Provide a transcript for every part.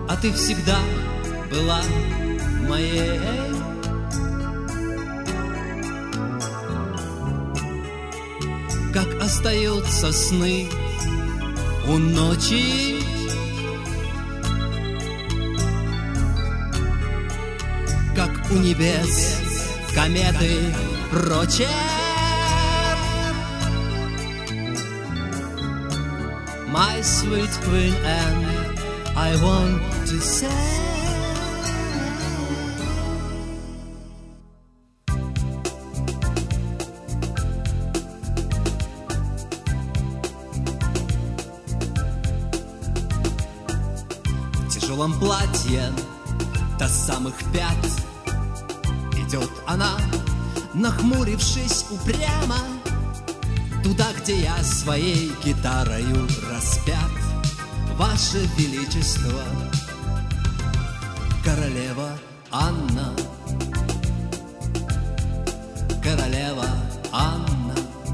а ты всегда была моей. Как остаются сны у ночи, как у небес кометы прочие. My sweet queen, and I want to say, в тяжелом платье до самых пят идет она, нахмурившись упрямо, туда, где я своей гитарою распят. Ваше Величество, королева Анна, королева Анна.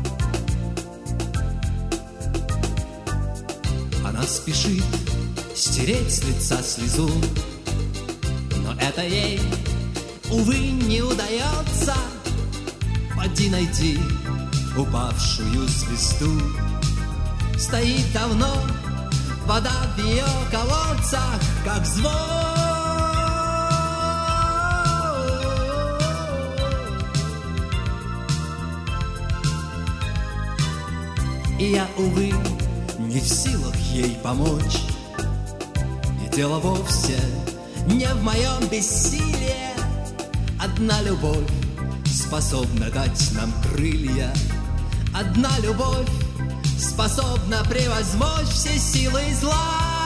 Она спешит стереть с лица слезу, но это ей, увы, не удается. Поди найди упавшую звезду. Стоит давно вода в ее колодцах, как звон. И я, увы, не в силах ей помочь. И дело вовсе не в моем бессилии. Одна любовь способна дать нам крылья. Одна любовь способна превозмочь все силы зла.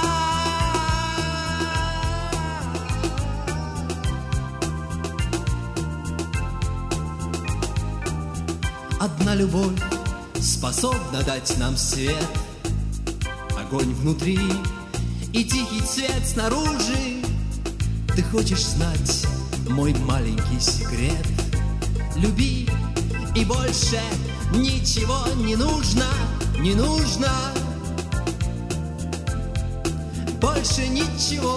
Одна любовь способна дать нам свет, огонь внутри и тихий цвет снаружи. Ты хочешь знать мой маленький секрет? Люби, и больше ничего не нужно, не нужно. Больше ничего.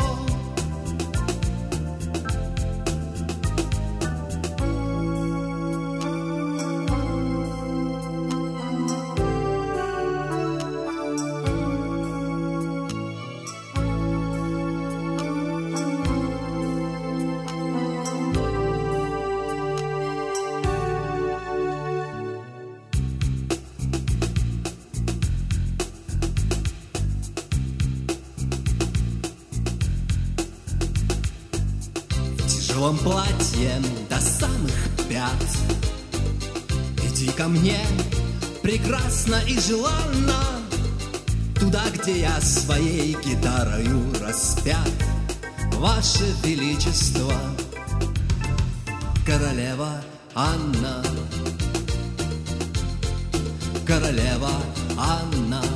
В тяжелом платье до самых пят иди ко мне прекрасно и желанно, туда, где я своей гитарою распят. Ваше Величество, королева Анна, королева Анна.